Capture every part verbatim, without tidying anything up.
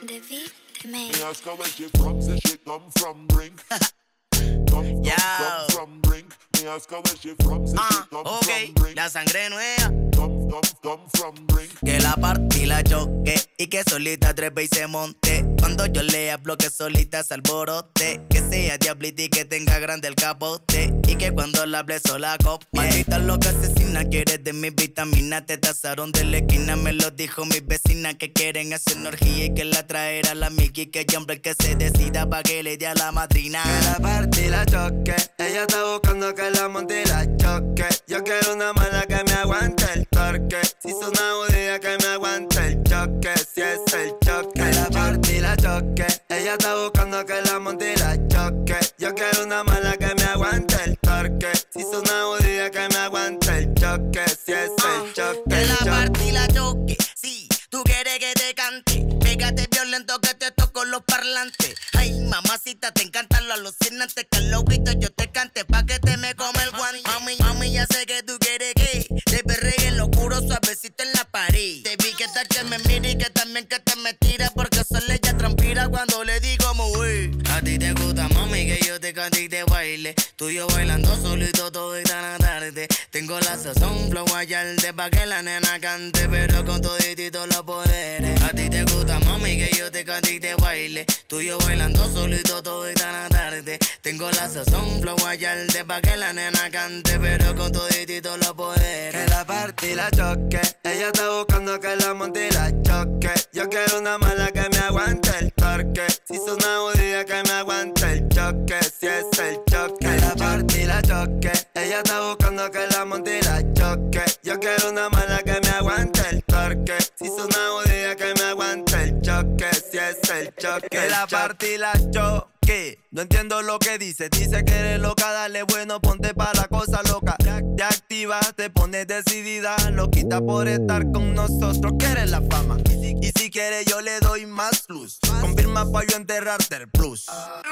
The beat, the man. Me ask her where she from, say she come from Brink. Come, come, Yo. come from Brink. Me ask her where she from, say she Ah, come ok, from Brink. la sangre nueva. Come, come, come from Brink. Que la partí la choque y que solita trepe y se monte. Cuando yo le hablo que solita se alborote. Que sea diablita y que tenga grande el capote. Y que cuando la hable sola copie. Maldita loca asesina, quieres de mis vitaminas. Te tasaron de la esquina, me lo dijo mi vecina. Que quieren hacer una orgía y que la traerá la Miki. Que hay hombre que se decida pa' que le dé a la madrina. Que la partí la choque, ella está buscando que la monte y la choque. Yo quiero una mala que me aguante el torque. Si es una judía que me aguante el choque. Si es el choque. Que la partí la choque, ella está buscando que la monte y la choque. Yo quiero una mala que me aguante el torque. Si es una judía que me aguante el choque. Si es el choque. Que el la choque. partí la choque, sí, tú quieres que te cante. Pégate violento que te toco los parlantes. Ay, mamacita, te encantan los alucinantes. Que los gritos yo te cante pa' que te me come el guante. Mami, mami, ya sé que tú quieres que te perregue en lo oscuro, suavecito en la pared. Te vi que tal que me mire y que también que te me tira. Porque solo ella transpira cuando le digo mover. A ti te gusta, mami, que yo te cante y te baile. Tú y yo bailando solito todo y tan tarde. Tengo la sazón, flow de pa' que la nena cante. Pero con toditito los poderes. A ti te gusta, mami, que yo te cante y te baile. Tú y yo bailando solito todo y tan tarde. Tengo la sazón, flow de pa' que la nena cante. Pero con toditito los poderes. Que la partí la choque, ella está buscando que la monte y la choque. Yo quiero una mala que me aguante el torque. Si es una judía que me aguante el choque. Si es el choque. Que la partí la choque, ella está buscando que la monte y la choque. Yo quiero una mala que me aguante el torque. Si es una judía que me aguante el choque. Si es el choque. Que la partí la choque. No entiendo lo que dice, dice que eres loca, dale bueno, ponte pa' la cosa loca. Te activas, te pones decidida, loquita por estar con nosotros, quieres la fama. Y si, y si quieres yo le doy más luz, confirma pa' yo enterrarte el plus.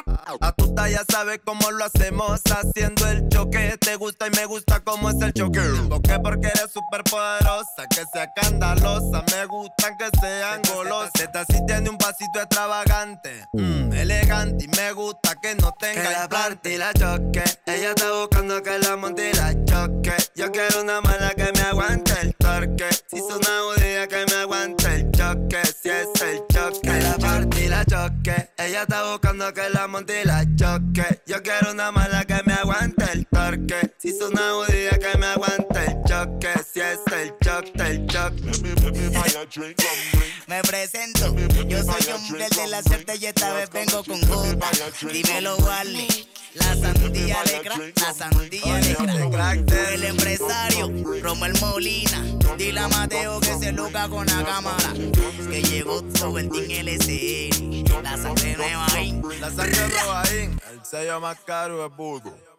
A tu talla sabes cómo lo hacemos, haciendo el choque. Te gusta y me gusta cómo es el choque. Porque porque eres súper poderosa, que sea escandalosa, me gustan que sean golosas. Esta sí tiene un pasito extravagante, mm, elegante y me gusta que no tenga que la parte y la choque. Ella está buscando que la monte y la choque. Yo quiero una mala que me aguante el torque. Si es una judía que me aguante el choque. Si es el choque. Que la parte y la choque. Ella está buscando que la monte y la choque. Yo quiero una mala que me aguante el torque. Si es una judía que me aguante el choque. Si es el choque, el choque. Let me, let me buy a drink from Brink. Me presento, yo soy hombre de la suerte y esta vez vengo con gota. Dímelo, Wally, la sandía de crack, la sandía de crack. El empresario, Romel Molina, dile a Mateo que se loca con la cámara. Que llegó sobre el Team L C N, la sangre nueva ahí. La sangre nueva ahí. El sello más caro es Voodoo.